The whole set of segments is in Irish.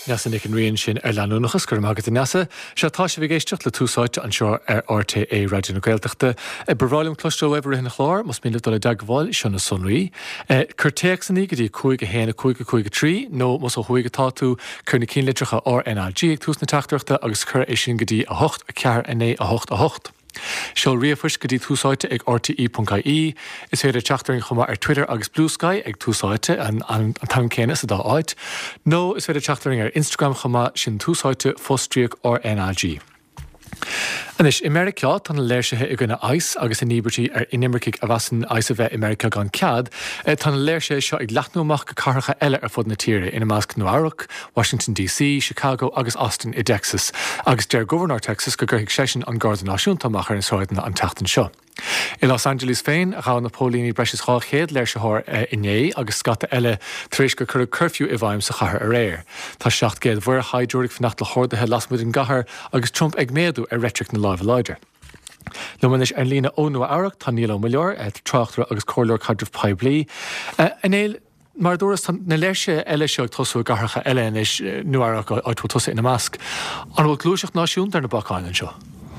Neasa nic an rion sin leanúnachas gur mágad neasa, se tá sé bh géisteach le túsáite an seo RTA Radio na Gaeltachta. Bhráilm clúiste weibhar in chlár, mas míle dola dagháil se na sonraí. Curtéach sanní go dtí chuig a héna chuig a trí, nó mas ó chuig atá tú chuna cín litricha RNLG ag tús na teachtarachta agus chur é sin go dtí a 8 a cear a 9 a 8 a 8. Seol riamhfuis go dtí túsáite ag rte.ie, is féidir teachtaring chuma ar Twitter agus Blue Sky ag túsáite an tam céine sa dá áit, nó is féidir teachtaring ar Instagram chuma sin túsáite fóstríoch RNLG. Anis, America tan léirsithe i gona ice agus in níbertí ar inimmercic a bhasan ice a bheith America gan cead, tan léirsithe seo ag leathnúach go carcha eile ar fud na tíre ina másc Nuarach, Washington DC, Chicago agus Austin i Texas, agus deir Governor Texas go gurthaigh sesin an Garda Náisiúnta in Sráidna an teachtain seo. I Los Angeles féin a rá na pólíní breis chá chéad léirsithir inné agus scata eile tréis go chur curfew i bhaim sa chathair a réir. Tá 7 géad bhuir haidúric fannacht le chóirdathe lasmuid an gahar agus Trump ag méadú ar réitric na láimh leidir. Lumanis an lína ó Nuarach tá níl milliúr tráchtra agus cóirleir cadrih Paibli. Anéil mar dúras na léirse eile seoag tosú garcha eile is Nuarach áitú tosa ina másc. An bhfuil glúiseach náisiúnta ar na Bacáin seo.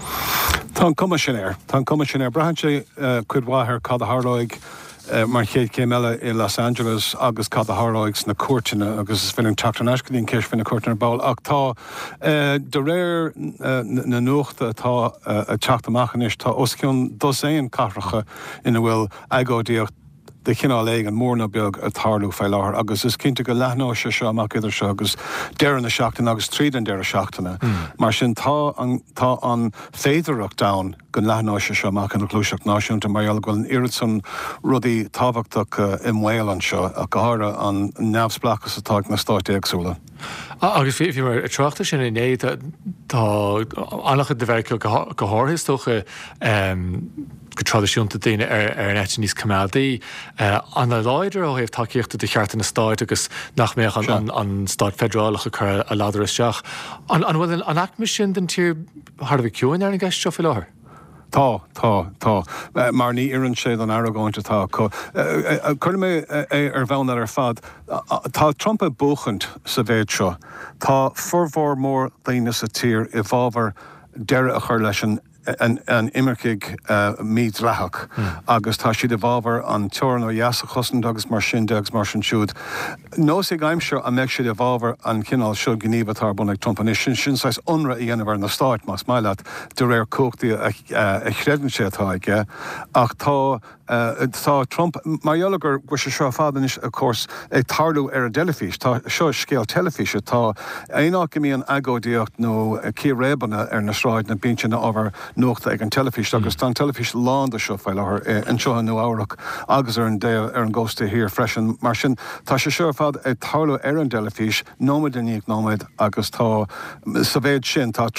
Tá commissionéir brahan sé chud bhathir cad a Harlóig mar chéad céim eile i Los Angeles agus cad a Harlóigs na cuairteanna agus is bhfuil an teachtarnas go dtíon céis fin na cuairteanna báil ach tá de réir na nuachta atá a teachtamachchanis tá osciún doséon carracha ina bhfuil agóidíocht de chinál éig an mórna beag a tarlú fé láthir agus is cinnte go leithná se seo amach idir se agus deireann na seachtainna agus tríd an deir seachtainna. Mar sin tá an féidirach da go leithná se seo amach an glúiseach náisiúnta marall goil an irid san rudaí táhachtach i mhail an seo a gára an neamhsplachas atá na stáit éagsúla. Agus bhí mar tráchta sin inné tá annachcha de bheith go háirtócha go tradiisiúnta daine ar an éit níos cumadaí. An na láidir ó héobh takeíochtta de cheartta na stáid agus nach méach an stáid federálacha chur a láidir isteach. An bhfuil an acmi sin den tír Harbh ciúin ar an gceist seo fi láthair? Tá. Mar ní iann séad an airgáinte tá. Chur mé ar bheanna ar fad, tá Trump a búchant sa bhéad seo. Tá formhór mór daine sa tír i bhábhar deire a chur leis an imirciig míad leithach agus tá siad a bhábhar an teorann ó dheasa chosint agus mar sin deags mar sin siúd. Nós ag aimseo a meid siad a bhábhar an cinál seo gníomhatá bun ag Trump sin sais unra í dhéanamhar na stáit más maiile de réir cóchtaí a chreann sé atá ige ach tá Trump marheolagur go se seo fadan is of course ag tarlú ar a delefís tá seo scéal telefíse tá éach go mííon agódíocht nó cí rébanna ar na sráid na bíse na ábhar nuachta ag an telefís agus tá telefís lán a seo fáil an seo nó áireach agus ar an dé ar an ggósta hir freisin mar sin tá se seo fad ag tarlú ar an delefís nóid in níag nóid agus tá sa bhéad sin tá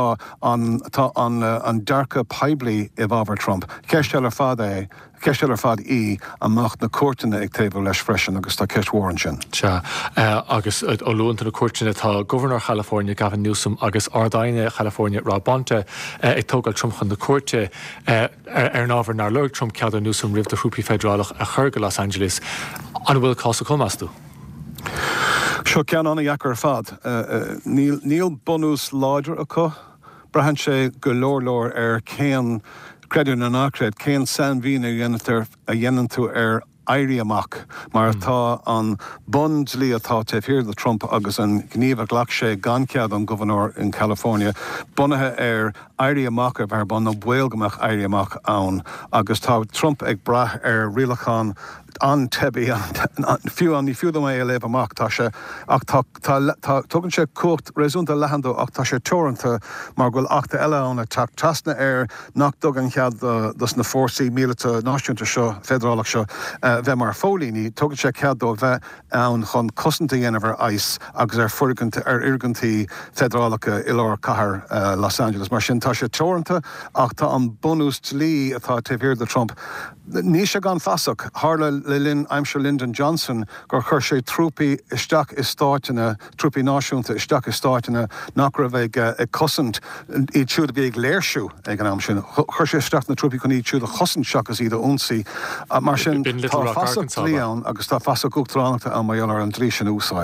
an dearcha Paibli i bhábhar Trump. Ceistéil ar fad Ceistéil ar fad amach na cuairteanna ag taobh leis freisin agus tá ceist mhór an sin. Agus ó luúnta na cuairteanna tá Governor California Gavin Newsom agus Ardaine California Rob Bonta ag tógáil Trump chun na cuairte ar an ábhar nar leir Trump ceadú Newsom ribh de hrúpaí federálach a chur go Los Angeles. An bhfuil cása comastú? Seo cean anna dhechar ar fad. Níl bonús láidir acu, brahan sé go leor ar céan creadú na nácréad, céan san bhína a dhéanann tú ar éirí amach, mar tá an bond lí atá taobh de Trump agus an gníomh ghlach sé gan cead an Governor in California, bunathe ar éirí amach a bhar bon nó bhfuilgamach éirí amach ann, agus tá Trump ag brath ar rialachán an tebi fiú mé a léh amach tá sé ach tugann sé cuat réúnta lehandú ach tá sé teoranta mar ghfuil achta eile anna teach trasna ar nach dogan chead dus na fórsaí míleta náisiúnta seo federálach seo bheith mar fólíní tugann sé ceaddó bheith ann chun cosanta dhéanamhar ice agus ar furganta ar irgantaí federálacha i leir chathair Los Angeles mar sin tá sé teoranta ach tá an bonús lí atá taobh de Trump. Ní sé gan fasach hála le linn aimsir Lyndon Johnson gur chur sé trúpaí isteach is stáitina, trúpaí náisiúnta isteach is stáitina nach raibh ag cosint iad siúd a bhí ag léirsú ag an am sin. Chur sé isteach na trúpaí chun iad siúd a chosint seachas iad a únsaí mar sin tá fasach líán agus tá fasach uachtaránachta an maiall ar an dlí sin úsáid.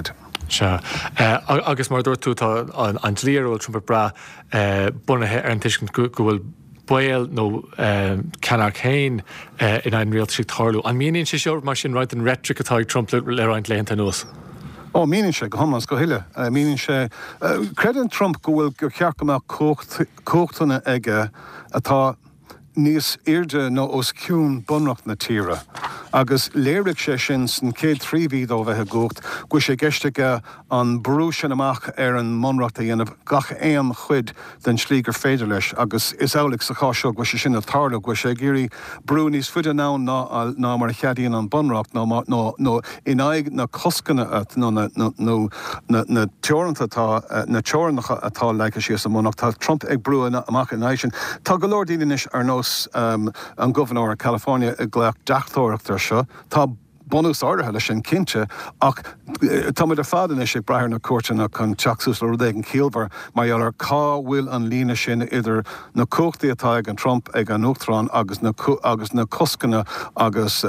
agus mar dúir tú an líarúil trúmpa bra bunathe ar an tuiscin go bhfuil buil nó cenar chéin in ein réaltaí tarlú. An míonn sé seo mar sin ráid an rétric atá ag Trump le roiint léonnta nuas. Ó míonn sé go hamas go hiile. Míonn sé credan Trump go bhfuil gur ceach amach cóchtainna aige atá níos irde nó os ciún bunracht na tíre. Agus léirigh sé sin san céad tríomhíad ó bheithe gocht, go sé geisteige an brú sin amach ar an mionreacht a dhéanamh gach éam chuid den slígur féidir leis, agus is eolaigh sa cháisio go sé sin a tarla, go sé géirí brú níos fuide ná mar a cheadaíonn an bunracht nó in aig na coscanna nó na teoranta na teornacha atá leice sí sa mionreacht. Tá Trump ag brú amach in sin. Tá go leor daoine ar nós an governor California ag gleach deachtóireachtar seo, tá bonús áirithe leis sin cinnte, ach tá muid ar fadan is ag brethir na cuairteanna chun teachsús le rudéig an cíalbar, mar ealar cá bhfuil an líne sin idir na cóchtaí atá ag an Trump ag an Uachtarán agus na coscanna agus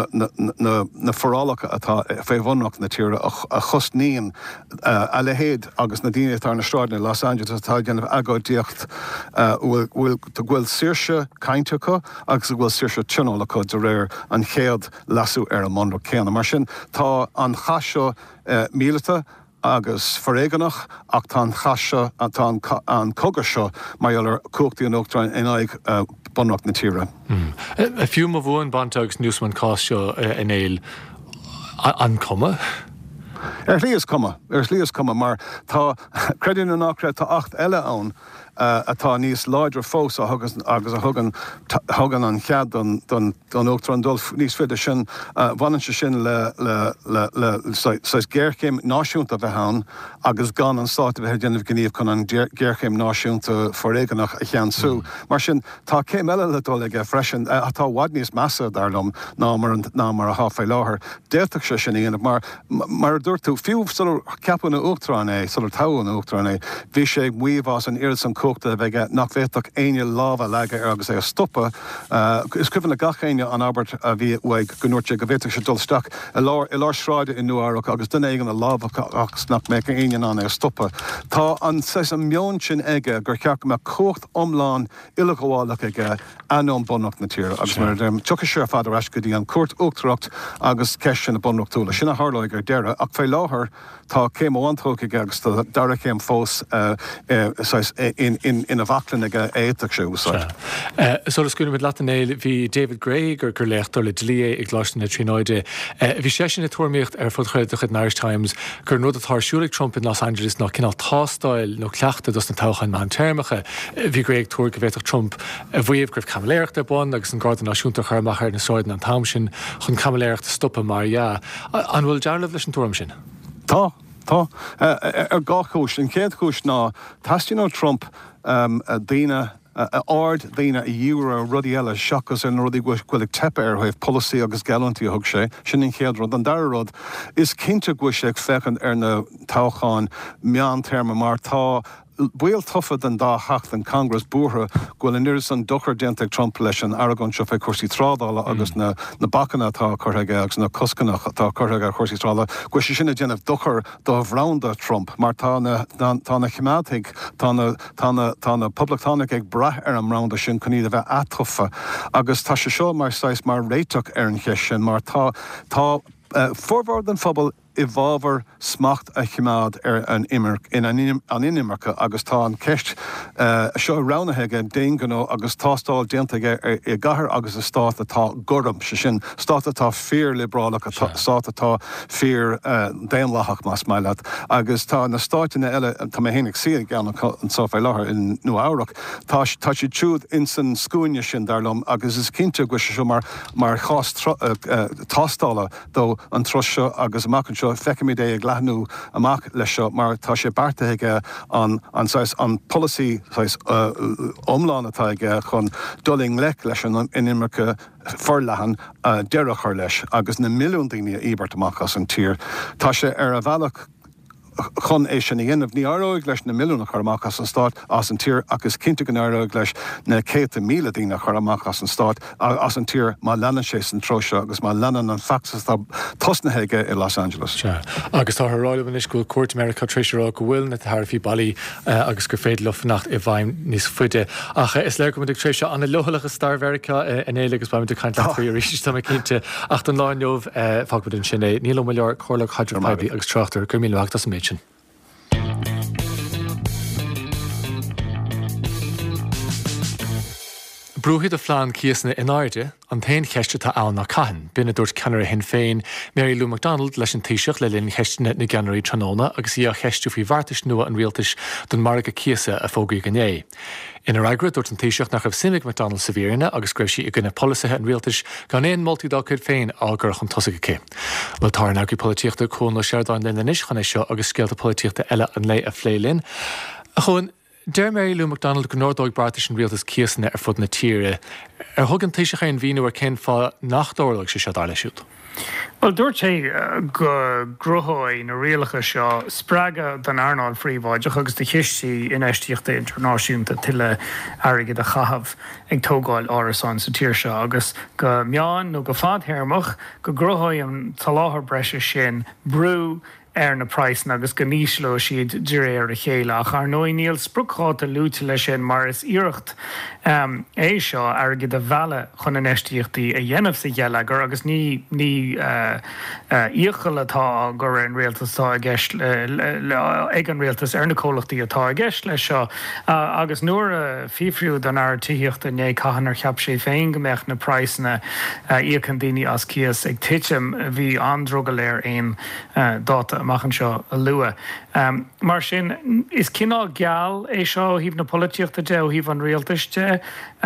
na forálacha atá féhhonracht na tíre a chusníon a lehéad agus na daine atá na stráidna Los Angeles atá déanamh agóidíocht bhfuil saoirse cainteacha agus bhfuil saoirse tionolacha de réir an chéad lasú ar an món céanna mar sin tá an chaisio míleta agus foréigeannach ach tá an chaisio an cogar seo mar ealar cóchtaí an Uachtaráin in aig bunracht na tíre. A fiú má bhfuin bantagus newsman cáisio in éil an cuma? Líos cuma, mar tá creadan an nachre tá 8 eile ann atá níos láidir fós agus a thugan an chead don Uachtarán dul níos féidir sin bhanan se sin le géirchéim náisiúnta bheith ann agus gan an stáit bheith déanamh gníomh chun an géirchéim náisiúnta foréigeannach a cheansú. Mar sin tá céim eile le dul ige freisin atá bhaid níos measa darlumm ná mar a háfé láthair. Déirteach se sin íanamh mar dúirt tú fiú ceapan na Uachtarán é, táin na Uachtarán é, bhí sé muomhás an irid san cóchta bheith nach bhéach aine lábha leige agus é a stoppa. Is cuimhin na gachéine an Albert a bhí bhaig gonúirte go bhéach sé dulsteach i lár sráide in Nuairach agus duine éigen na lábha agus nach mé aine an é a stoppa. Tá an meon sin aige gur ceach me cócht omláin ile gohálaach aige anón bunracht na tíre, agus mar tucha sé fáidir eis go dtí an cuairt Uachtarácht agus ceis sin na bunrachtúla. Sin a hálaigh gur deire ach fé láthair tá céim óhaintóca agus dara céim fós in a bhaclan aige éiteach sé úsáid. Solas gúna mid leat an éil bhí David Gray gur léachtar le dlí ag gláiste na trínáide. Bhí sé sin na tuairmíocht ar fud chuideach in Irish Times gur nuad atá siúlaigh Trump in Los Angeles ná cinál tástáil nó cleachta dus na tochain man termacha. Bhí Gray ag tuair go bhéach Trump a bhuiamh gur camléireachta bon agus an gáda náisiúnta chuirmach ar na sáidan an tam sin chun camléireachta stoppa mar an bhfuil dearlah leis an tuairm sin. Tá. Ar gáchúis, an céad chúis ná, tastín Trump daoine ard daoine a dhéúra rudí eile seachas ar rudí ghuiil tepa ar chuibh policy agus galantí a thug sé, sin in chéad rud an dara rud, is cinnte ghuiil sé fechan ar na tochain meán terma mar tá bhuiil tufad an dá hacht an Congress bútha ghfuil in nuair san dochar déantaigh Trump leis an Aragon seo fé cuasaí trádála agus na bachanna tá chuthaige agus na coscanach tá chuthaige cuasaí trádála, go sé sinna déanamh dochar do bhránda Trump, mar tá na chimátaigh tá na publictánaigh ag brath ar an ránda sin chun iad a bheith attufa, agus tá sé seo mar sais mar réiteach ar an cheis sin, mar tá forward an phobal I bhábhar smacht a chimád ar an inimircha agus tá an ceist seo ránathe déon ganó agus tástáil déantaige I gcathair agus a stát atá gordam se sin stát atá fear liberálach stát atá fear déanlachach más maiile agus tá na stáitina eile tá mé hénig si gan an sáfá láthair in Nuairach tá si trúd in san scúine sin darlumm agus is cinnte go se mar chás tástála dó an troseo agus amachchan seo fecimí é ag leathnú amach leis seo mar tá sé bartaige an policy omláin atá ige chun doling le leis an inimircha forlehan dearach ar leis agus na milliún daoine íbert amach as an tír. Tá sé ar a bhealach chun é sin dhéanamh ní áróig leis na milliúna choramachchas an Stát as an tír agus cinnte an áróig leis na 100,000 dína choramachchas an Stát as an tír má lenan sé an troseo agus má lenan an faxas tosnahéige i Los Angeles. Agus tá ráileh is go Court America tréisirá go bhfuil na thirfií bailí agus gur féad lofnacht i bhaim níos fuide. Ach is leir go tréisio anna lohalachas Starverica in éile agus baim de caiint faoí ríiste tá cinnte ach an láinneomh fagbud in sinné níl milliár chorlach hydropaidí agus trachttar gur míleach as méidsin. Brúhiad a phláán cíasna in áide an tain cheiste tá ann nach caihan. Bína dúirt ceannaire hin féin Mary Lou McDonald leis an taoiseach le linn cheistena na Geannaí tróna agus í a cheistú faoi bhartais nua an rialtais don marga cíasa a fógaí ganné. Ina agra dúirt an taoiseach nach raibh Simig McDonald sa bhíorna agus greibh sí i gcuine polisathe an rialtais gan éon moltúdá chuid féin águr chun tosaigh cé. Bhil tá an agri polítíochta chun le seardáin linn inis chun é seo agus scéalta polítíochta eile an lé a phlélinn. A chun Der Mary Lou McDonald go nódóig bartais an rialtas cíasna ar fud na tíre. Thugann taoiseach an bhíú ar cén fá nachdóirlaigh sé seo dáile siút. Well, dúirt sé go grothaí na rialacha seo sppraga den Arnold Freeváideach agus de chiistí inéistíochta internaisiúnta tuile airigid a chahabh ag tógáil árasáin sa tíir seo agus go meán nó go fadthéarmach go grothaí an taláthar breise sin brú na price agus go níosló siad diréir a chéile ach ar nó níl sprucháta lúte lei sin mar is iirecht é seo airgid a bheala chun an eistíochtaí a dhéanamh sa dhéile gur agus ní íochail atá gur an réaltastá a gceist ag an réaltas ar na cólachtaí atá a gceist lei seo agus nuair a fifriú don ar tííochtta né caihan ar cheap sé féin gombeach na price-na íochan daoine as cías ag tiitim bhí androgaléir aon dáta amachchan seo a lua. Mar sin is cinál geall é seo híh na polítíochta de ó híh an réaltaiste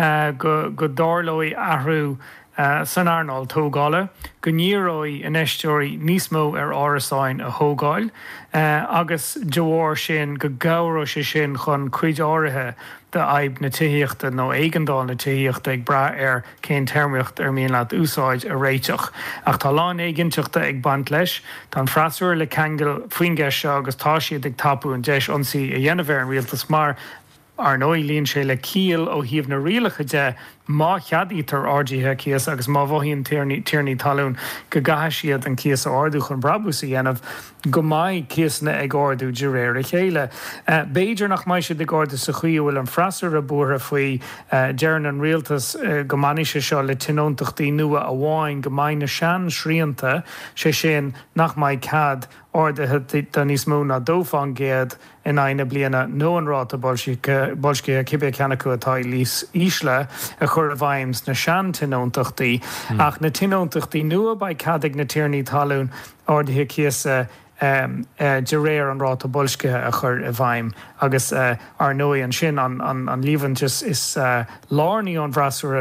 go dárlóí ahrú san Arnold tógáile, go níróí in eisteirí níos mó ar árasáin a thógáil, agus deoir sin go gabhró sé sin chun cuid áirithe de aib na tííochta nó éigeandáil na tííochta ag bra ar cén termíocht ar míon leat úsáid a réiteach. Ach tá lán éigeanteachta ag bant leis, tá freasúir le cheangal faoingeis seo agus tá siad ag tapú an deis ionsaí a dhéanamh an rialtas mar ar nó líonn sé le cíal ó híomh na rialacha de má cheadítar ardíthe cías agus má bhhíonn tíirní talún go gathe siad an cías ardú chun brabús a dhéanamh go maiid cíasna ag ardú de réir a chéile. Béidir nach maiid siad ag ardú sa chuí bhfuil an freasar a bútha faoi dearan an rialtas go maiise seo le tinóntaachtaí nua a bháin go maiid na sean sríanta sé sin nach maiid cad ordathe don níos mó na dófán géad in aine bliana nó an ráta bolsce a cibé ceannaú atá lís ísle a chur a bhaims na sean tinóntaachtaí ach na tinóntaachtaí nua ba cadig na tíirní talún ordathe cíasa de réir an ráta bolsce a chur a bhaim agus ar nóí an sin an líban is lárnaí an bhreasúra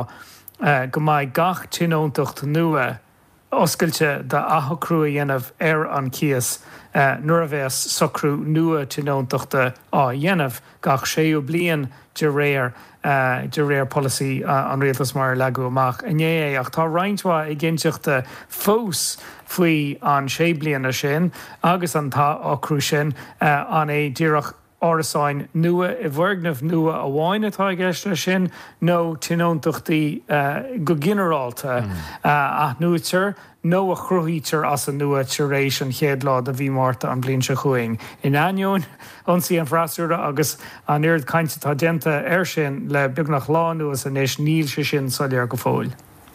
ná go maiid gach tinóntacht nua oscailte de athcrú a dhéanamh ar an cías nuair a bheith socrú nua tinóntaachta á dhéanamh gach séú blian de réir policy an rialtas mar leú amach ané ach tá roinntha i gginteachta fós faoi an sé bliana sin agus an tá ácrú sin an é ddíireach árasáin nua I bhhargnamh nua a bháin atá gceist lei sin nó tinóntaachtaí go generalta ach nuair nó a chruthítar as an nua tuéis an chéad lá a bhí mórta an blin se chuing. In aion ansaí an freasúra agus an irid caiinte tá denta ar sin le beagnach lá nuas a níos níl se sin soiléar go fóil.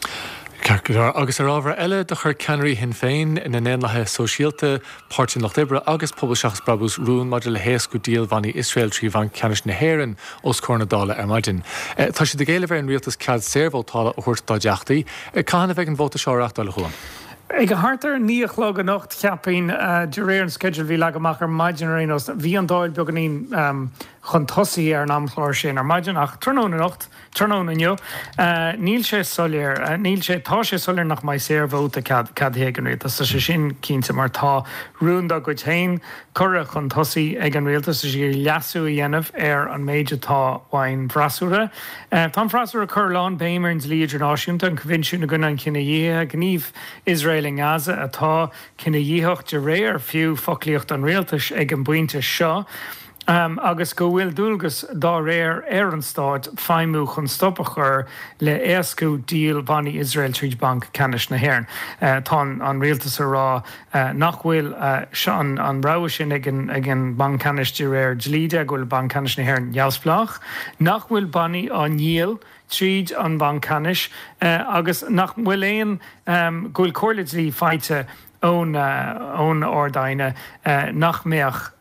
Agus ar ábhar eile de chur ceanirí hin féin in an éonlathe sosiálta páirtin nach Ibre agus poblseachas brabús rún maidir le héas go díal bhaí Israel trí bhain ceanis na héireann os cónadála ar maidin. Tá si de géile bhéir an rialtas cead séirhótála ó thuirt dá deachtaí, cána bheith an bhóta seoireachtála chuam. Ag hartar níoch le nocht ceapin de réir an schedule bhí le amach ar maididir rénos bhí an dáil beganín chun tosaí ar an amchlár sin ar maidin ach trnón nacht trnón inniu níl sé solir níl sé tá sé solir nach mai sé bhóta cad hégan réit sa sé sin cínta mar tá runúnda go tain chura chun tosaí ag an réaltas is gur leasú a dhéanamh ar an méide tá bhain frasúra. Tá frasúra churlán béimearns lí idirnáisiúnta an convinisiú na gona an cinna dhé gníomh Israel in Gaza atá cinna dhéocht de réir fiú folíocht an réaltas ag an buinte seo. Agus go bhfuil dúlgus dá réir ar an stáid feimú chun stoppachar le éascú díal bannaí Israel Tríd Bank Canis na hÉireann. Tá an réaltas ará nach bhfuil an rá sin ag an Bank Canis de réir dlíide go bhfuil Bank Canis na hÉireann jaallsplach, nach bhfuil bannaí an níl tríd an Bank Canis agus nach bhfuil éon gúil cóirlidlí feite ón ordaine nach méach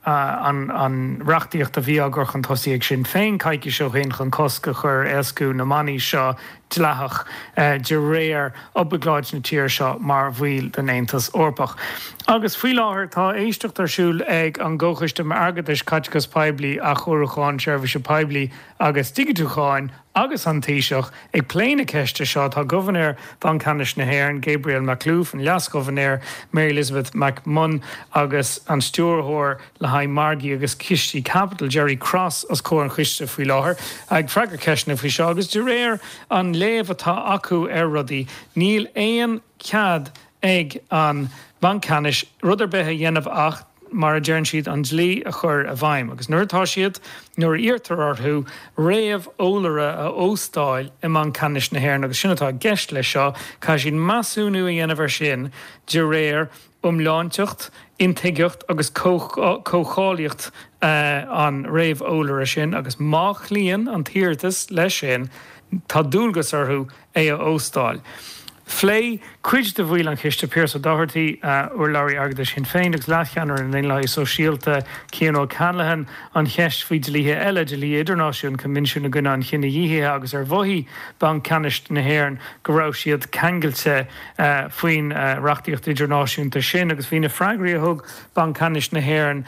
an reachtaíocht a bhí agur chun tosaíag sin féin caiici seo chéin chun cosca chur éascú na maní seo dleach de réir obbegláid na tíir seo mar bhfuil den Aontas Orpach. Agus faoi láthair tá éisteach tarsúil ag an ggóchaiste mar agadis caitgus peblií a chóracháin seirbhíse peblií agus digitúcháin agus an taoiseach ag pléine ceiste seo tá gohanéir Bank Canis na hÉireann Gabriel McLúf an leasgohanéir Mary Elizabeth McMunn agus an stúrthóir le haid Margie agus Kistí Capital Jerry Cross as cóir an chuiste faoi láthair ag freigar ceisna faoi seo agus de réir an léamh atá acu ar rudaí níl éon cead ag an Bank Canis rudidir bethe dhéanamh ach mar a dearn siad an dlí a chur a bhaim. Agus nuairtá siad nuair íartar orthú réamh ólara a óstáil i Bank Canis na hÉireann agus sinnatá gceist le seo cai sin masúnú a dhéanamh ar sin de réir láinteocht, intigiocht agus cócháíocht an réamh ólara sin agus mách líon an tíirtas lei sin tá dúlgus orthú é a óstáil. Flé cuid de bhfuil an chiiste Pierce ó dáhartaí uair leirí agadis sin féin agus leithcheanar in éon so síalta Cian Ó Canallahan an cheist faoi de líthe eile de lí idirnáisiún convinisiú na guna an chinna dhíthe agus ar bmhaithí Bank Canis na hÉireann go raibh siad cangailte faoin reachtaíocht idirnáisiúnta sin agus bhí na freigraí a thug Bank Canis na hÉireann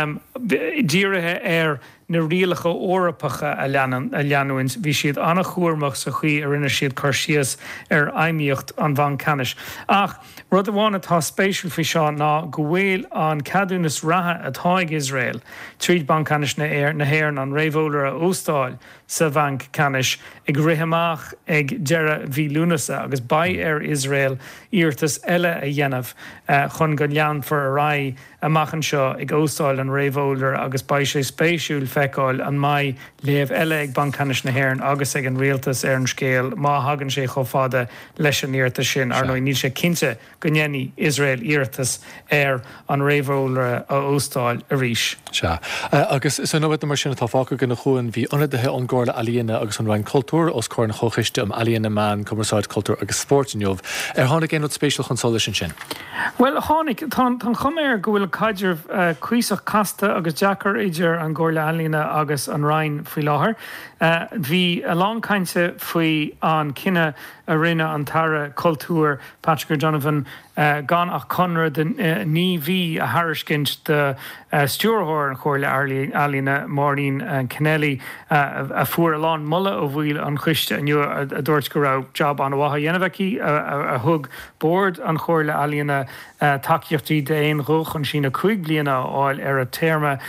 díirithe ar na rialacha órapacha a leanúins bhí siad anna chuairmach sa chuí ar rinne siad chuir síos ar aimíocht an Bank Canis. Ach rud amháin atá spéisiúil faoi seo ná go bhfuil an cadúnas ratha atá ag Israel tríd Bank Canis na hÉireann an réamhólara a óstáil sa Bank Canis ag ritheamach ag deire bhí lúnasa agus ba ar Israel íortas eile a dhéanamh chun go lean for a rá amachchan seo ag óstáil an réamhólara agus ba sé spéisiúil feicáil an mai léamh eile ag Bank Canis na hÉireann agus ag an rialtas ar an scéal má hagann sé chomh fada leis an íortas sin ar nó níl sé cinnte go nnéanaí Israel íortas ar an réamhólara a óstáil a rís. Agus is nó mar sinna tá fáca gona chuin bhí ionadaithe an gála alíana agus an rain cultúr os cóir na chochiiste am alíana man commerceáid cultúr agus sportinneomh. Tháinig éon spéisial chun solas sin? Well tháinig tá chuméir go bhfuil caidir cuiseach casta agus Jackar idir an gála alíana agus an rain faoi láthair. Bhí a láncainte faoi an cinenne a rinne an tara cultúr Patrick Donovan gan ach conra den ní bhí a hariscint de stúrthóir an chóirla alína Maureen Kennelly a fuair a lán mulla ó bhfuil an chuiste aniu a dúirt go raibh job an bhatha dhéanamhaí a thug board an chóirla alína takeíochtaí déon ruch an sin a 5 bliana áil ar a téirme.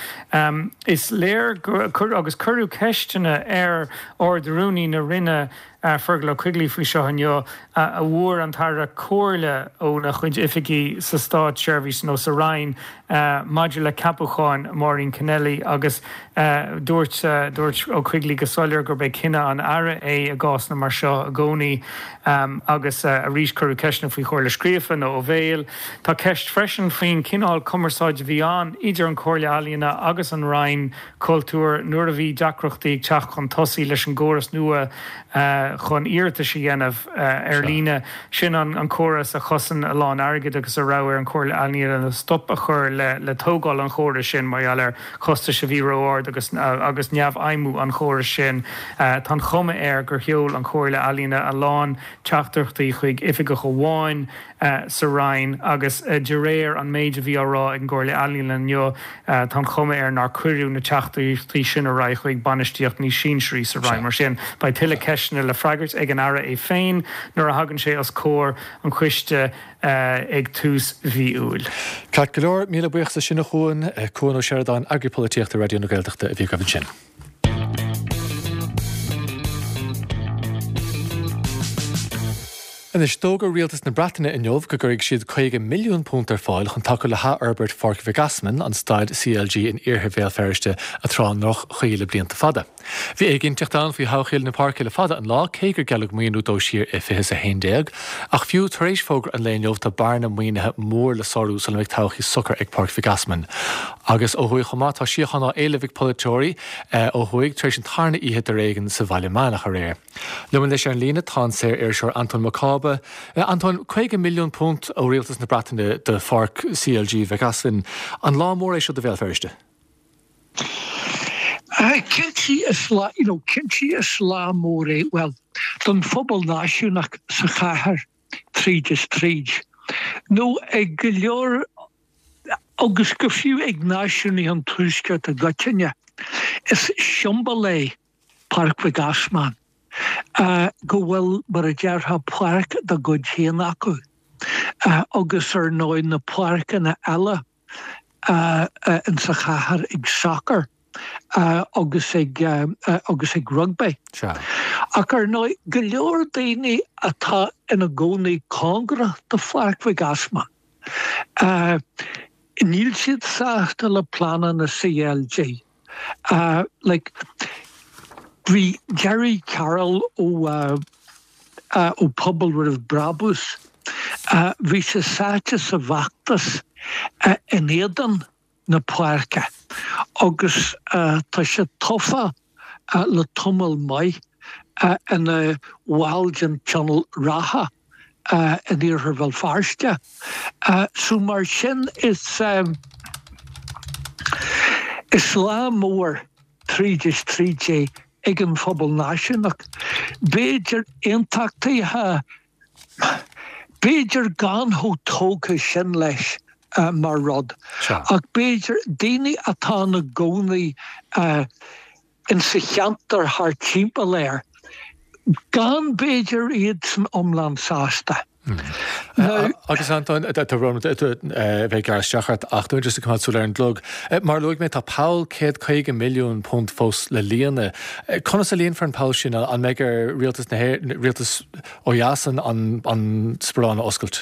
Is léir agus curú ceistena ar ordarúní na rinne fergla quiglí faoi seo anneo a bhuair an tara cóirle ó na chuid ificí sa Stát Seirbhís nó sa Rhein Modula Capucháin Maureen Kennelly agus dúirt ó quiglí go soilir gur beidh cinenne an ara é a gás na mar seo a gcónaí agus a rís curú ceisna faoi chóirla scríofa nó ó bhéal. Tá ceist freisin faoin cinál cumarsáid bhí an idir an chóirla alíana agus an Rhein cultúr nuair a bhí deacrochtaí teach chun tosaí leis an ggóras nua chun íirta sé dhéanamh líne sin an choras a chosan a lán airgid agus a ráir an chóir aníar an stop a chur le tógáil an chóra sin mar costa se bhí roiáard agus neamh aimimú an chóra sin tá chuma gur heol an chóir le alína a lán teachtarchtaí chuig ifige go bháin sa rain agus de réir an méid a bhí árá an ggóir le alína neo tá chuma nar cuiú na teachtaí sin a ra chuig banistíocht ní sínsrí sa rain mar sin ba tuile ceisina le freigart ag an ara é féin nuair a hagann sé as cór an chuiste ag tús bhí úil. Cat go leor míle buíocht sa sinna chuin cóin ó Sheridan agripolíocht a radio na Gaeltachta a bhí gaibhann sin. En is tóga rialtas na Breataine in Jobh go gurig siad £2 milliún fáil chun takeú le Herbert Farc Gasman an staid CLG in Iartha Bhéal a trán nach chuile blianta fada. Bhí éigin teachtáin faoi háchéil na parca le fada an lá cé gur gealadh muoinú dó siar I fiche a 11 ach fiú tar éis fógur an léon Jobh tá barna muoinethe mór le sorú san bheith tauchaí sucar ag Farc Gasman. Agus ó thuig chomá tá siochanna éilehigh polytóirí ó thuig tar éis an tarna ihe de réigen sa bhaile mánach a réir. Lumann leis an lína tá séir ar seir Anton Macabe. Anton, £2 milliún ó rialtas na Breataine de Farc CLG Gasman an lá mór éis de bhéal feriste. Kinsi is la more well don fobal náisiúnach sa chahar tríd. No ag go leor agus go fiú ag náisiúnaí an túisceart a Gatinne is siombalé Farc Gasman. Go bhfuil mar a deartha parc de go chéan acu. Agus nóid na parca na eile in sa chahar ag soccer. Agus ag rugby. Ach nóid go leor daoine atá ina gcónaí congra de Farc Gasman. Níl siad sásta le plana na CLG. Bhí Jerry Carroll ó pobl rih Brabus. Bhí sa sáte sa bhachtas in éadan na parca. Agus tá sé tofa le tumal mai in a Walden Channel Raha in Iartha Bhéal Farste. So mar sin is lá mór tríd ag an phobal náisiúnach. Béidir intaktaithe béidir gan ho tóga sin leis mar rod. Ach béidir daoine atá na gcónaí in sa cheantar haar timpeall léir. Gan béidir iad san omland sásta. Agus Anton, bheith gar steachart achú just a cumad súla an glog. Mar luig mé tá Paul £2 milliún fós le líana. Conas a líon for an Paul sin an megur rialtas ó Iasan an sprána oscailt?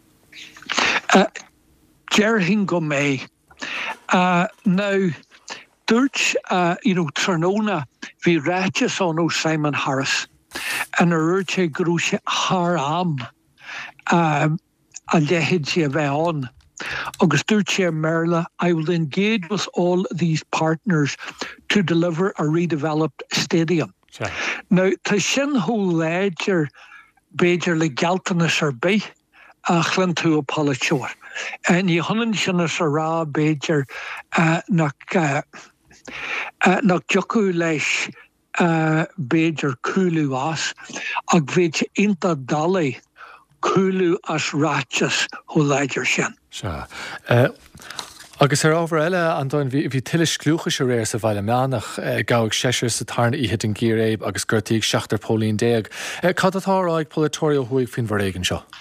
Gerhin go mé. Now, dúirt, Ternona, bhí ráiteas ó Simon Harris, and a ruirte grúise haar am. A lehead sé bheith on. Agus dúirt sé Merla, I will engage with all these partners to deliver a redeveloped stadium. Sure. Now, tá sin ho léidir béidir le galtanas ar bí a chlan tú a polytóir. Ní honan sin as a rá béidir nach jocu leis béidir cúlú as ag bhéid inta dalí cúlú as ráiteas ó leidir sin. Agus ábhar eile Anton bhí tuilis clúcha sé réir sa bhaile meánach gabhadh séisiir sa tarna iad an gcéiréib agus gurtaíigh 7 pólín 10. Cad atá ráig polytóirí chuig fin bhar éigean seo?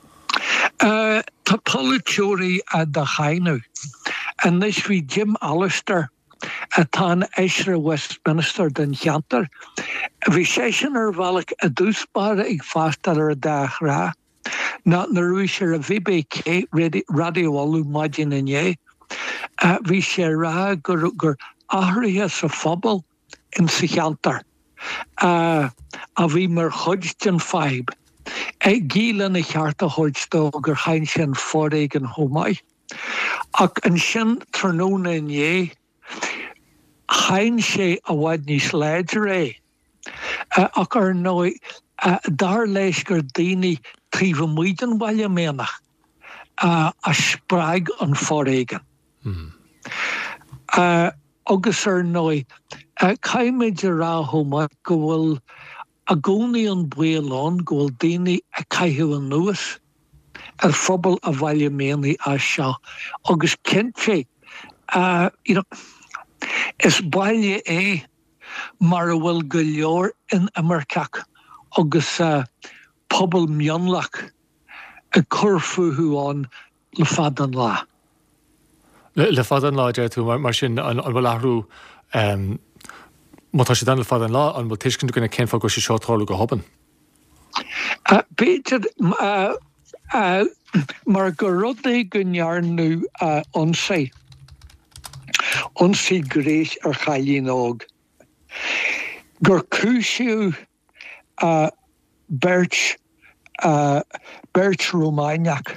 Tá polytóirí a da chainú. And this bhí Jim Allister atá éisre Westminster den cheantar. Bhí sé sin ar bhealach a dúspáire ag fástal ar a dách rá. Na ruise a VBK radioalú maidin inné. Bhí sé rá gur áthraithe sa phobal in sa cheantar. A bhí mar chuid den feib. Ag gílan na chearta chuidtó gur chain sin fóraigh an thomáid. Ach an sin Ternona inné chain sé a bhaid níos léidir é. ach ar nó dar leis gur daoine tríomh muidan bhaile ménach a sppraig an fóréigen. Agus ar nó caiimiid rá thoma go bhfuil a gcónaí an bualáin go bhfuil daoine a caiithú an nuas ar phobal a bhaile méanaí a seo. Agus cint sé, is baile é mar a bhfuil go leor in Americach agus pobl mionlach a curfuúán le fad an lá. Le fad an lá tú mar sin an bhfuil ahrú mátá sé dan le fad an lá an bhfuil tuiscin gona céimfá go sé seotála go hoban. Péidir mar go rud é go nearnú onsaí gréis ar chalín óg. Gur cúisiú Bert Romáineach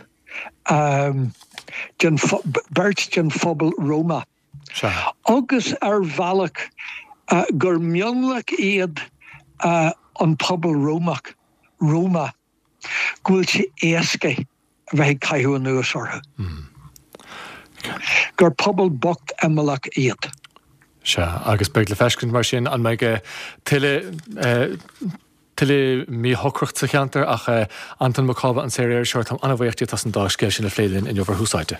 Bert den phobal Roma. Agus ar bhealach gur mionlach iad an pobl Roma gúil si éasca bheith caiithú an nuas orthu. Gur pobl bocht emelach iad. Se agus beag le feiscin mar sin an meige tuile mí hocrocht sa cheantar ach Anton McCabe an séir seoir tam anmhaochttaí tas an dáscéil sin le phléilinn in jobhar húsáide.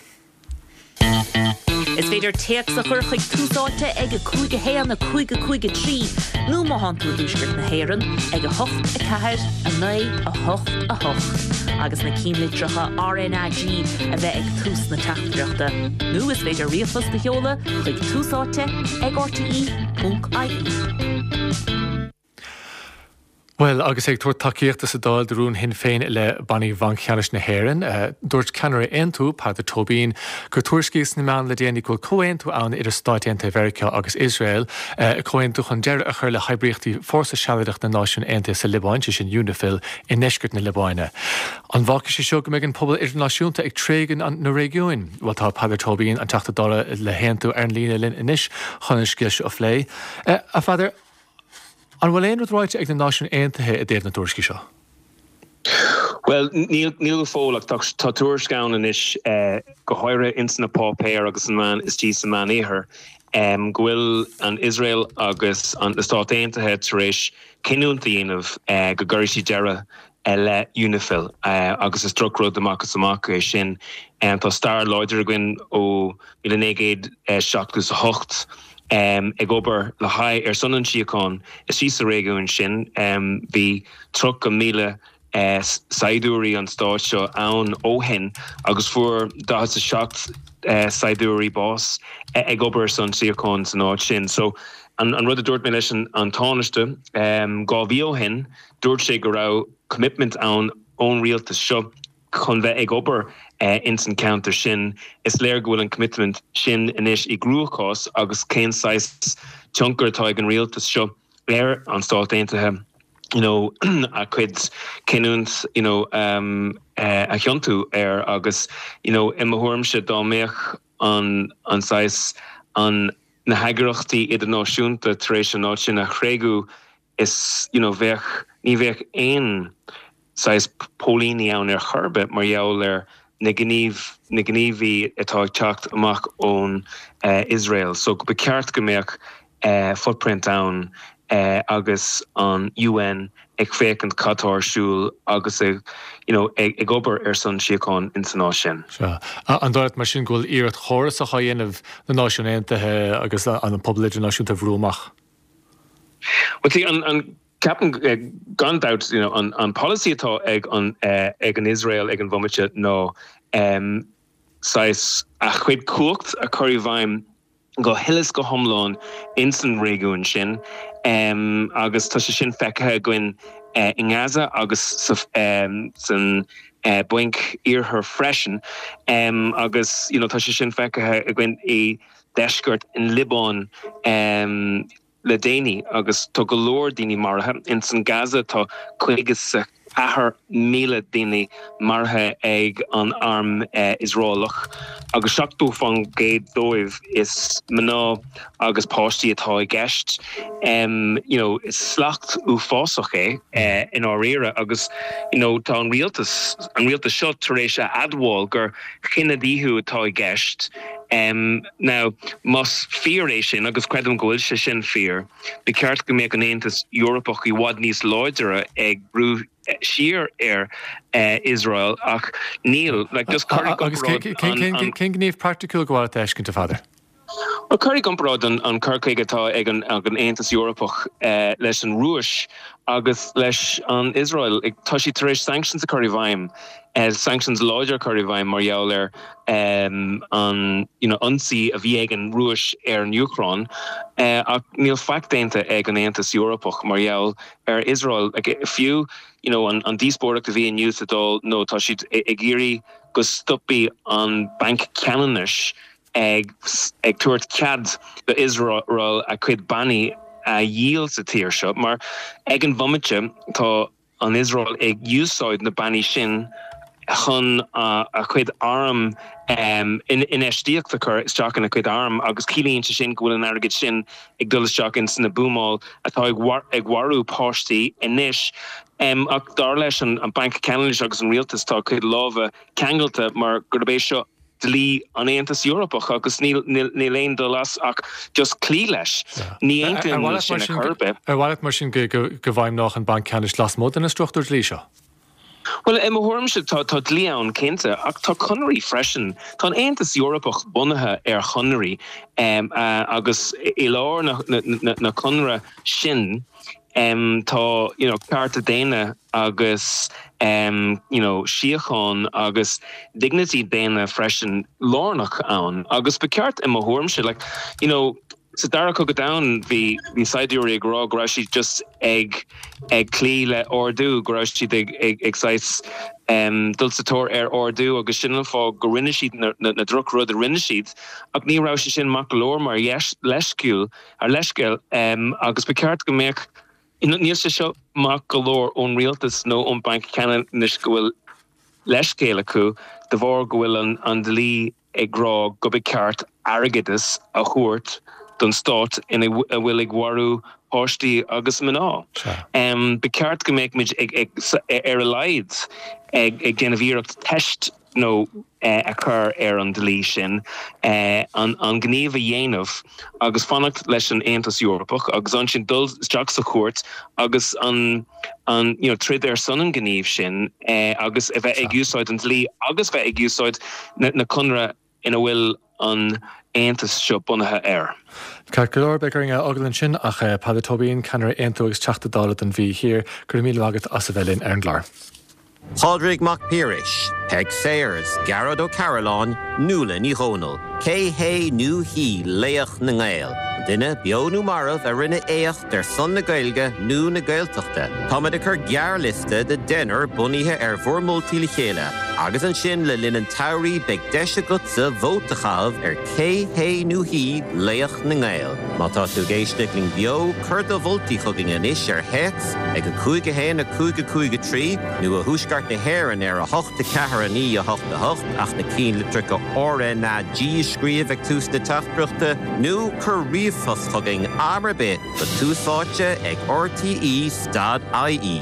Is féidir teach sa chur chuig túsáte ag a cúige héan na cúige trí nó má han tú dúsgurt na héan ag a hocht a ceir a 9 a hocht a hocht. Agus na cíimlitracha RNAG a bheith ag tús na teachtareachta. Nó is féidir rialfos de heola chuig túsáte ag RTE.ie. Well, agus ag tuair takeíochta sa dáil derún hin féin le bannaí bhain cheannis na héireann, dúirt ceannar aon tú Pádraig Tobín gur tuairiscíos na meán le déanaí go comhaon tú ann ar a Stáit Aontaithe Mheiriceá agus Israel, comhaon tú chun deir a chur le haibríochtaí fórsa sealaireacht na náisiún Aontaithe sa Libáin sin UNIFIL in neisgurt na Libáine. An bhaca sé seo go mbeidh an pobl idirnáisiúnta ag tréigean na régiúin, bhil tá Pádraig Tobín an teachta dála le héan tú ar an lína linn inis chun sciis ó phlé. A Father, an bhfuil éon ráite ag na náisiún Aontaithe a déad na tuairiscí seo? Well, níl fólach tá tuairiscán inis go háire insanna pápéir agus an man is tí sa man éair. Gohfuil an Israel agus an Stáit Aontaithe tar éis cinúnta dhéanamh go gcuirí deire le UNIFIL agus is trocrúd amach sin tá star láidir gin ó 1978 ag obair le haid ar sunan siacán is sí sa réigiún sin bhí 3,000 saidúirí an stáit seo ann óhin agus fuair 27 saidúirí bás ag obair san siacán san áit sin. So an rud a dúirt mé leis an tánaiste gá bhí óhin dúirt sé go raibh commitment ann ón rialtas seo chun bheith ag obair in san counter sin is léir gohfuil an commitment sin inis I grúchás agus cén sais chunker tá ag an rialtas seo ar an Stáit Aontaithe a cuid cinúnt a cheantú ar agus imimethúirmse dá méach an sais an na hagaireachtaí idirnáisiúnta tar éis an áit sin a chréigú is ní bheith éon sais pólíní ann ar churbe mar jaall ar na gníomhí atá teacht amach ón Israel. So go ceart go mbeadh footprint ann agus an UN ag fécant catarsúil agus ag obair ar san siacán in san áis sin. An dáirt mar sin ghfuil iad chóras a chahéanamh na náisiún Aontaithe agus an pobl idirnáisiúnta bhrúmach. Well, see, an Captain Gundouts, on policy atá ag an Israel ag an vomite no sais a chuid cuacht a chuirí bhaim go hillis go homlán in san réigiún sin agus tá sé sin feicthe goin in Gaza agus san buink iarthar freisin agus tá sé sin feicthe a goin I deisgurt in Libán le déine agus tá go leor daoine martha in san Gaza tá 50,000 daoine martha ag an arm Israelach agus seachtú fan géad dóibh is mná agus páistí atá i gceist is slacht ú fásach in áréire agus tá an rialtas seo tar éis adháil gur chinna díthú atá i gceist. Now, mas fear éis sin agus credum gohfuil se sin fear. Be ceart go méid an Aontas Eorpach I bhfad níos láidere ag brú siar Israel ach níl just agus cén gníomh practical go bhfuil éiscint a fada? Well, Curry gomprad an Kirkig atá ag an Aontas Eorpach leis an Rúis agus leis an Israel ag tá sí tar éis sanctions a Curry bhaim sanctions láidir Curry bhaim mar jaall an ansaí a bhí ag an Rúis an Ucrán ach níl factéanta ag an Aontas Eorpach mar jaall Israel ag fiú an díspóireacht a bhí an youth adul nó tá siad ag géirí go stoppi an Bank Cananis ag tuairt cad de Israel a chuid bannaí a díal sa tír seo, mar ag an bhomite tá an Israel ag úsáid na bannaí sin chun a chuid arm in eistíocht a chur isteach a chuid arm agus cílíonn sin go bhfuil an airgid sin ag dul isteach in sanna búmáil atá ag warú páistí inis ach dar leis an Bank Cananis agus an rialtas tá chuid lábha ceangailta mar gur bééis seo lí an Aontas Eorpach agus níl éon do las ach just clí leis. Ní aontain sin a churbe. Bhhailad mar sin go bhaim nach an Bank Cananis las mód in a struchtúir lí seo? Well, thuirm se tá líann cinnte ach tá chonairí freisin. Tá an Aontas Eorpach bunathe chonairí agus I lár na conra sin tá carta déine agus siachán agus dignity déine freisin lárnach ann agus be ceart I thuirm se sa dara go down hí Saidúí ag rá gra si just ag clí le ordú gra si ag sais dulsatóir ordú agus sin fá go rinne siad na druc rud a rinne siad ach ní rá si sin mac lór mar leisciúil ar leisceil agus be ceart go méach níl se seo mac go lór ón rialtas nó ón Bank Cananis go bhfuil leiscéil acu de bhór go bhfuil an dlí ag rá go be ceart airgeadas a chuairt don stát in a bhfuil ag warú páistí agus mná. Be ceart go méid ar a leid ag gnimhíocht teist nó a chur an dlí sin an gníomh dhéanamh agus fannacht leis an Aontas Eorpach agus an sin dul isteach sa chuairt agus an trid son an gníomh sin agus a bheith ag úsáid an dlí agus bheith ag úsáid na conra ina bhfuil an Aontas seo bunathe Car go leor begaring agalann sin ach padatóbíonn ceanar aontógus teachtadála an bhí hir gur mí agat as a bhelinn ar an glár. Padraig Mac Pirish, Peg Sayers, Garrod O'Carolan, Nula ní Honal, Cé nu hí léach na Gael. Dinne Bionú Marav a rinne éach der son na Gaelge nu na Gaeltachta. Támad a chur gearliste de denner bunithe vormultíle chéile. Agus an sin le linnen taurí beg deise gutsa vótachaf Cé nu hí léach na Gael. Má tá tú géistigling bio curda voltí chugging an is hets ag a cúige héin a cúige trí nu a húsgart na héan a hochta cehar ní a hochta hocht ach na cín le trica orra na G scríomh ag tús na tachtbrachta nu cur riomhfos chugging amar bit ba túsáte ag RTE.ie.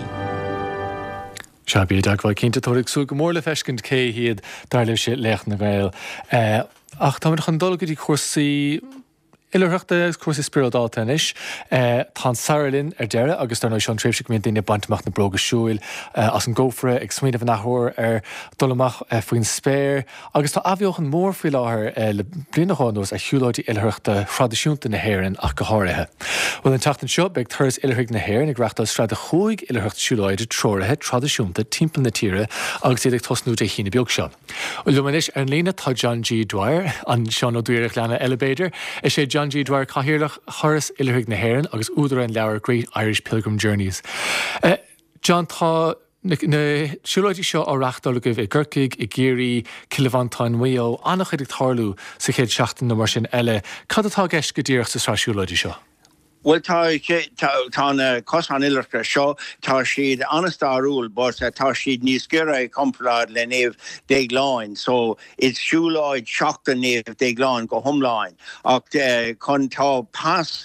Seabí dagháil cinnte tóigh sú go mór le feiscint cé hiad dar le sé leach na Gael. Ach tá an dul go dtí cuasaí Ilarachta cuasa spirádáta inis tá Saralinn deire agus tar seán tréimhse mé daine bantamach na broga siúil as an ggófra ag smaoineh nachthir dolamach faoin spéir agus tá abheochan mór faoi láthair le blianaános a hiúláidí ilarachta tradiisiúnta na hhéireann ach go háirithe. Bhfuil an teachtain seo beag thuras ilarigh na hhéireann ag reachtas sreid a chuig ilarachta siúláide troirithe tradiisiúnta timppla na tíre agus iad ag tosnú de chéine beag seo. Lumanis ar lína tá John G. Dwyer an seán ó dúireach leanna Elevator is sé John G. Dwyer cahirirlach choras ilarigh na hhéireann agus údar an leabhar Great Irish Pilgrim Journeys. John tá na siúláidí seo á reachtála go bh i gcurcaig i géirí Kilvantáin Mayo annach chuidir tarlú sa chéad seachtain na mar sin eile. Cad atá gceist go dtíoch sa siúláidí seo? Well, tá cosan illustrator seo tá siad anastarúil, but tá siad níos gura compráid le néamh déagláin, so it's siúláid seachta néamh déagláin go thomláin. Ach chun tá pass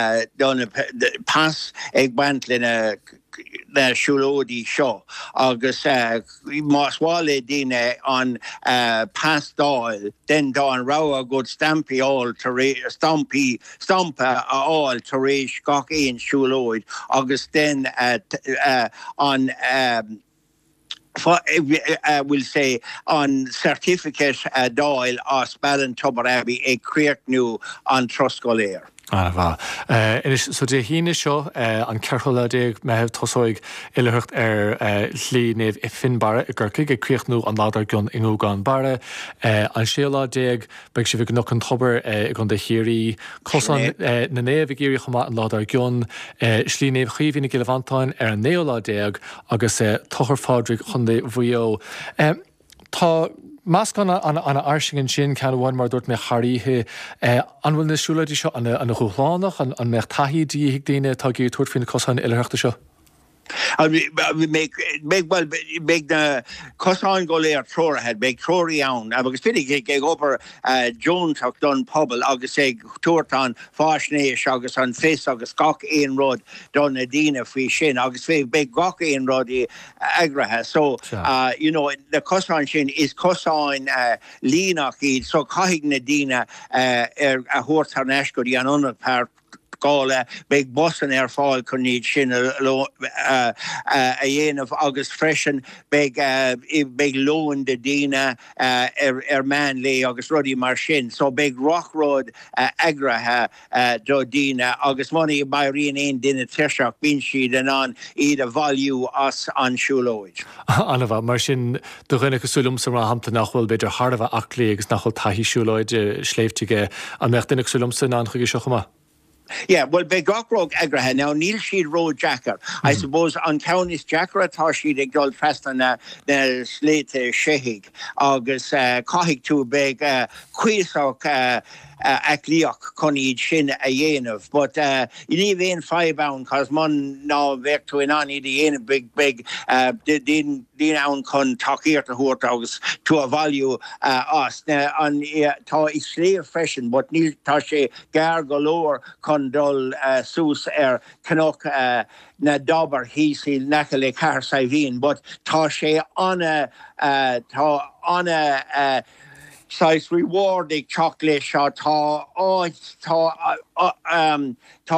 pass ag baint lena siúlódí seo, agus másáile daine an pass dáil, den dá an rá a go stampa áil tar rééis gach éon siúlóid, agus den an will say on certificate dáil as Ballan Tubar Abbey ag críochtnú an troscoléir. So dé híine seo an ceircholadéag meheh tosáig ilehucht slí néamh I finbara I ggurcaig ag críochtnú an ládar gun ingúgáin bara an séladéag beag si bh noch an tobar gon de chéirí cosan na néamh géirí chumá an ládar gun slí néamh chuomhína gilevantáin an néoládéag agus tochar fádriigh chundé bhuió. Tá Mas gan an arsingen sin can bhain mar dúirt me chairíthe an bhfuil na siúlaidí seo an chuhlánach an meach taithídí hiag daine tá gé tuair fin cosáin ileachta seo. Make the cosáin go léir trorahead, make trorí ann, agus fidig ag over Jones have done pobl, agus ag tuairtán fásnéis agus an fés agus gach éon rod don a dína fao sin, agus fé big gach éon rod I agrathe. So, you know, the cosáin sin is cosáin línach iad, so caithig na dína a thuairt tar neisco dí an unapart gála beag bosan fáil chun níd sin a dhéanamh agus freisin beag lóin de dína man lé agus rudí mar sin. So beag rochród agrathe do dína agus muna bairíon éon duine teirseach bín siad an iad a bhailiú as an siúlóid. Anna bheith mar sin do rinne go súlum sa hamta nachhfuil beidir hardh aclaí agus nachhfuil taithí siúlóid sléiftige an mecht duine súlum san an chuige seo chuma. Yeah, well, be gachrog agraha. Now, Neil Sheed Road Jacker. I suppose on County's Jacker at Sheed ag dul prestan na slate shehig. Agus kahig to beg quisok acliach conid shin a yenov. But you need in 5 pound cause mon now vec to an ani the yen big din own con takir to hort agus to a value us on ta is slave fashion but Neil tashe gar galore condol sus canok na dober hisi nakale car savin but tashe on a size rewarding chocolate shot ta on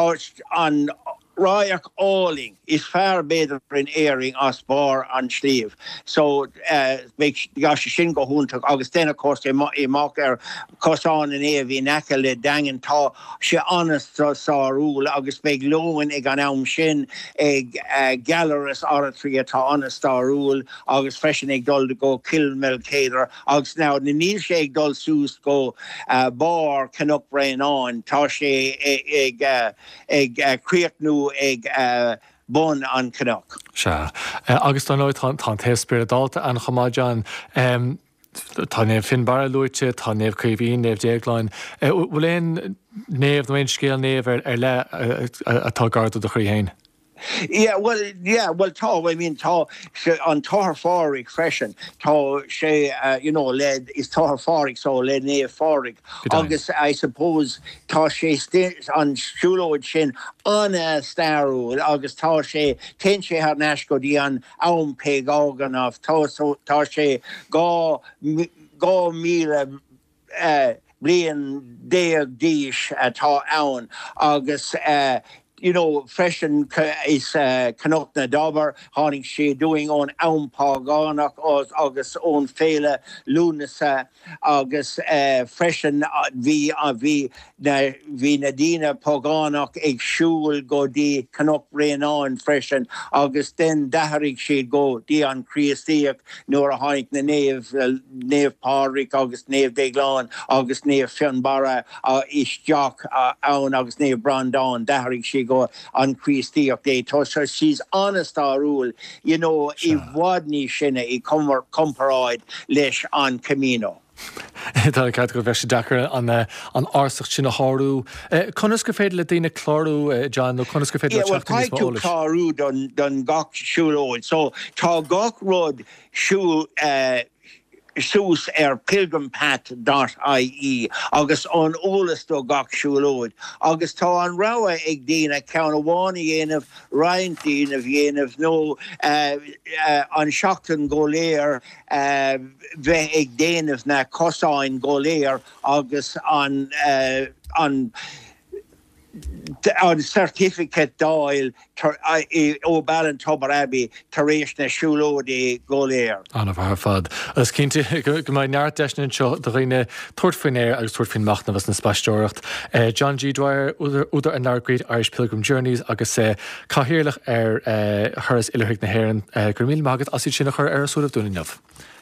Ryak Alling is far better in airing as bar and sleeve. So make gash shin go hunter August then of course they mock cosan and evi nakale dang and ta she honest saw rule August big lowen eg an shin eg gallerous oratory ta honest star rule August freshen eg dol to go kill Melcader August now the Neil shake dol sus go bar can up rain on ta she eg create new ag bon an Canuck. Se. Agus tá nóid tá tespéir dáta an chamáideán tá néamh finbara luite, tá néamh chuomhín, néamh déagláin. Bhfuil éon néamh nó éon scéal néamh le atá garda do chuí héin? Yeah, well, ta, I mean, ta, on tar farig freshen, ta, she, you know, led is tar farig, so led ne farig. August, I suppose, ta, she stays on Shulod shin on a starro, August, ta, she, ten she had nashko dian, aum peg organ of, ta, she, go mila, blian deag dish, ta, aun, August, you know, freshen is Canotna Dober, Honing she doing on Paganac, August on Fela, Lunasa, August freshen V Nadina Paganac, Egg Shul go di Canop rain on freshen, August then Daharik she go Dion Creastiak, Nora Honing the Nave Parik, August Nave Deglan, August Nave Fionbara, Ish Jock, August Nave Brandon, Daharik she go on Christy update so she's honest our rule you know if wadni shine I comparide lesh on Camino. Tá cad go bheith dechar an ásacht sin na háú. Conas go féidir le daine chlárú John nó conas go féidir le caiú chlárú don gach siúlóid. So tá gach rud siú Soos pilgrimpath.ie agus an ólas do gach siúlóid. Agus tá an rawa ag dína ceanháinna dhéanamh Ryantíanamh dhéanamh nó an seachtain goléir bheith ag déanamh na cosáin goléir agus an certificate dáil ó Ballan Tobar Abbey tar éis na siúlóide goléir. Anna bhar fad. As cinnte go mai neart deisna seo do riine tuairtfuinéir agus tuairtfuin was na spaisteoireacht. John G. Dwyer údar an Great Irish Pilgrim Journeys agus cathaoirleach thuras ilirthaigh na hÉireann gur míle maigad as sin chur ar súlah dúnainmh.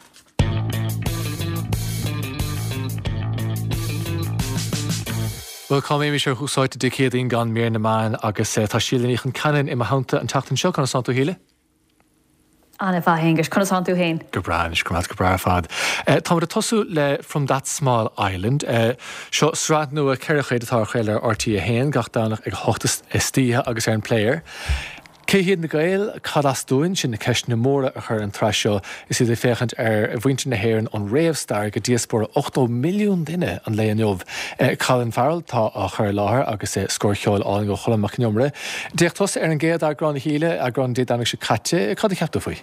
Well cá mé sé húsáid de chéadaín gan mé na main agus tá sílaníchan canan I hananta an teachtain seo chuna Santu Híle? Anna bhaingus chuna Santu Hain. Go branis go go bra fad. Tá mar a tosú le From That Small Island seo sráid nua ceirichéad atá chéile RTÉ Hain gach dánach ag hotas stíthe agus ar an pléir. Cé héad na gail cadasúin sin na ceist na móra a chur an thraseo is iad féchant ar bhainte na hÉireann an réamhstar go diaspora 8 milliún duine an léanmh. Colin Farrell tá a chur láthair agus scóircheáil áin go cholamach neomra. Déachtas ar an géad agrán híle agrán déanach se caite, cad ceapta faoi?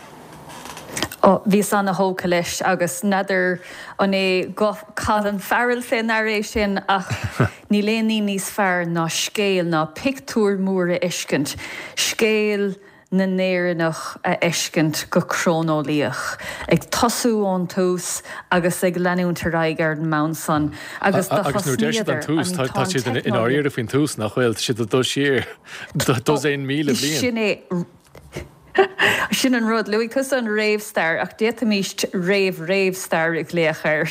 Bhí san na hóca leis agus nadidir an Colin Farrell féin éis sin ach ní léoní níos fearr ná scéal ná pictúr móra iscint, scéal na néireannach a iscint go crónólíoch. Ag tosú an tús agus ag leanúntar raigear an mount san. Agus nuair deis an tús, tá siad in áíir a faoin tús nach bhfuil siad a dó siar 1,000 míle bliain. Sin an rud Louis cos an réimhstar ach déta míist réimhstar ag léachir.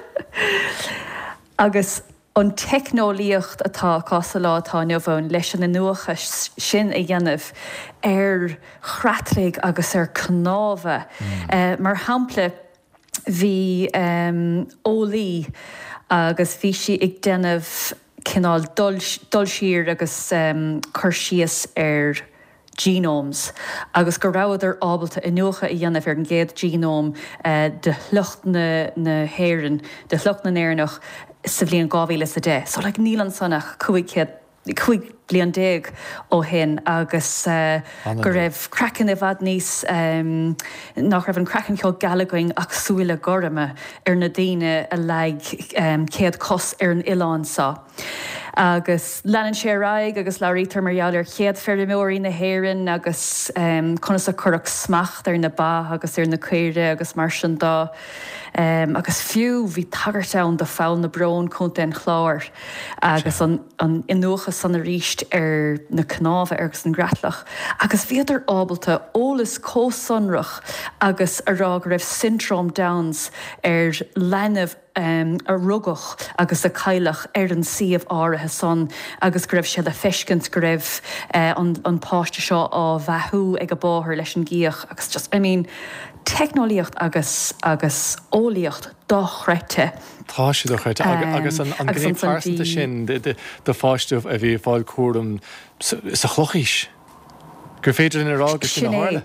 Agus an technolíocht atá casa lá atá neamhhain leis an na nuachas sin a dhéanamh ar chratlaigh agus ar cnámha. Mar hampla bhí ólí agus bhí si ag déanamh cinál dul siar agus chur síos ar genomes agus go ráidir ábalta I nuacha I dhéanamh ar an géad genome de thlucht na hÉireann, de thlucht na néireannach sa bhliain 2010. So like níl an sannach chuig bliain 10 ó hen agus go raibh crackan a bhd níos nach raibh an crackan ceol galagaing ach súile gorama ar na daine a leig céad cos ar an Ileán agus lean sé raig agus leirítar marall ar chéad ferimóí na hÉireann agus chuna sa chuach smacht ar na ba agus ar na cuire agus mar sin dá. Agus fiú bhí tagartán de fáil na brón chunta an chláir agus an inúcha san na ríist ar na cnámha agus an gratlach. Agus bhíidir ábalta ólas cósonrach agus ará go raibh syndrome Downs ar lenah a rugach agus a cailech ar an siomh áirithe son agus go raibh sé le feiscint go raibh an páiste seo á bheithú ag a báthir leis an gíoch agus just, technolíocht agus ólíocht dochreite. Tá si dochreite agus an gnéim farsanta sin de fáisteamh a bhí fáil cuairm sa chlochís. Gur féidir in ará agus sin áile.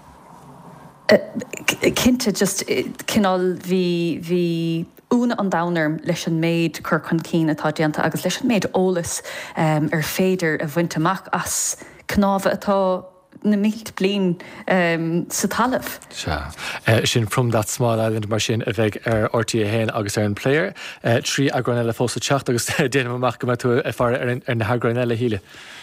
Cinnte just cinál bhí úna an downer leis an méid chur chun cín atá déanta agus leis an méid ólas ar féidir a bhainteach as cnámha atá na mílt blin sa talamh. Sin From That Small Island mar sin a bheith ar RTÉ Hain agus ar an pléir. Trí agranile fósa teach agus déanam amach go tú a far ar na hagranile híle.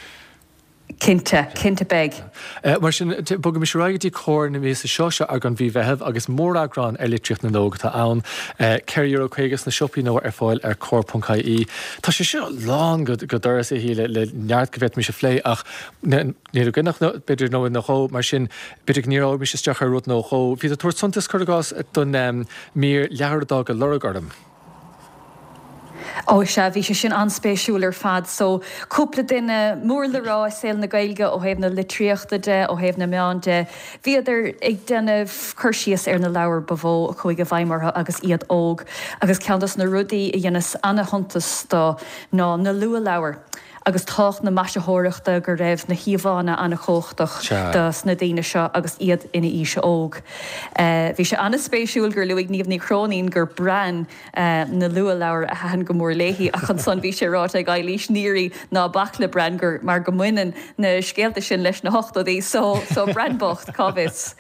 Cinnte beg. Mar sin bugam is raigetí cór na mís seoise agan bhí bheitheh agus mór agrán ar litriocht na nóg tá ann €4 na siopí nó ar fáil ar cór.caí. Tá sé seo lán go doras a híle le neart go bheith mi se phlé ach níú ginnach beidir nó nach cho mar sin beidir níráid mi sé steach ar rud nó cho. Bhí a tuair suntas chuás don mír lehardag a luragarm. Ó se bhí sé sin anspéisiúlar fad, so cúpla duine mór le rá sil na gailge ó héh na litríochta de ó héh na meán de. Bhíidir ag denmh chuirsíos ar na leabhar bhó chuig go bhaimmartha agus iad óg, agus ceantas na rudaí i dhéanas anna hontas ná na lua leabhar. Agus tácht na maiseóireachta gur raibh na híomhána anna chóchtach dus na daine seo agus iad ina ise óg. Bhí sé anna spéisiúil gur luigh níomh ní chrónín gur brean na lua leabhar a hean go mór léhí a chun son bhí sé ráta ag lís níirí ná bachla brean gur mar go muinean na scéalta sin leis na hochtaí so brandbocht cábhis.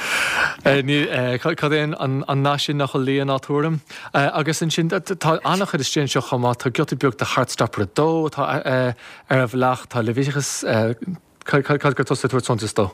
Cadéon an náisisin nach chu líon átúm. Agus an sin tá annach is sin seo chamá tá giotta beag de Heartstopper a dó tá ar a bhleach tá levíchas gur tosa túir sontas dó.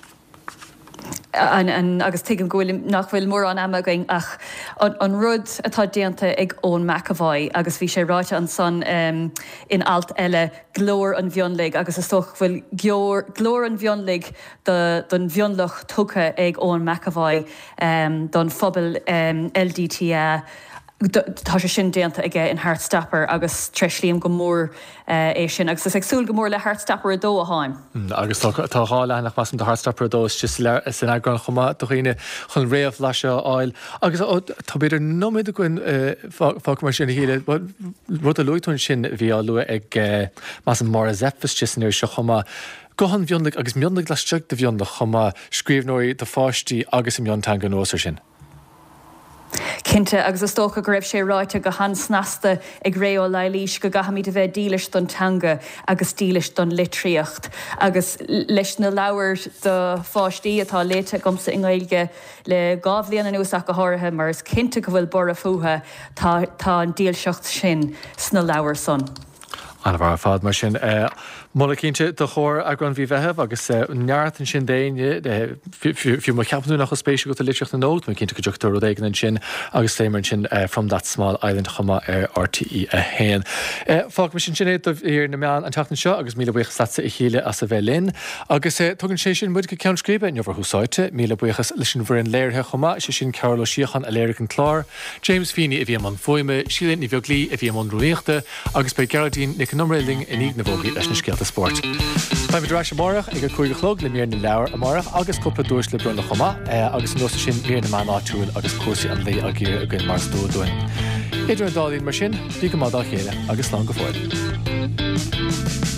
Agus tuigim gohfuil nach bhfuil mór an ama going ach an rud atá déanta ag ón McAvoy agus bhí sé ráite an son in alt eile glór an bhionlaigh agus is toch bhfuil glór an bhionlaigh don bhionlach tucha ag ón McAvoy don phobal LDTA. Tá sé sin déanta aige in Heartstopper agus treislíam go mór é sin, agus ag súil go mór le Heartstopper a dó a háim. Agus tá háile nach masam de Heartstopper a dó just sin agran chumá do chuoine chun réamh leis áil. Agus tá beidir nóid a goin fá mar sin híle rud a luúún sin bhí á lua ag masam mar a zephas just ir seo chumá. Gohan bhionlaigh agus mionlaigh leisteach de bhionlaigh chumá scríbhnóirí de fáistí agus im bhiontanga nóir sin. Cinnte agus is tócha go raibh sé ráite go hansnasta ag réo leilís go gahamíd a bheith dílis don tanga agus dílis don litríocht. Agus leis na leabhar do fáistí atá léite gomsa in Gaeilge le gábhlíon an úsach go háirithe mar is cinnte go bhfuil bor a fuatha tá an díalseacht sin sna leabhar son. Anna bhar fád mar sin. Molla cínte do chóir agran bhí bheitheh agus neartan sin déine fiú mar ceapú nach spéisiú go litreacht na nót, mar cinnte go deachtar rud éigen sin agus léimar sin from that small island chuma ar RTE a héan. Fág mar sin sinné ar na meán an teachtan seo agus míle buchas lása i chéile as a bheith linn. Agus tugann sé sin muid go ceann scríbe in bhar húsáite, míle buchas leis sin bhar an léirthe chuma sé sin Carol Síochan a léir an chlár, James Feeney a bhí am an foiime, Sílinn i bheoglí a bhí am an ruíochta, agus bei Geraldine nic numréling in ag na bhógaí leis na scéalta sport. Táim drá sé marach ag chuig chlog le míar na leabhar a marach agus cúpla dúirs le brun le chumá agus an nósta sin míar na man áitiúil agus cuasaí an lé a ggéir a gin mars dúin. Idir an dálíonn mar sin, bí go má dá chéile agus slán go fóil.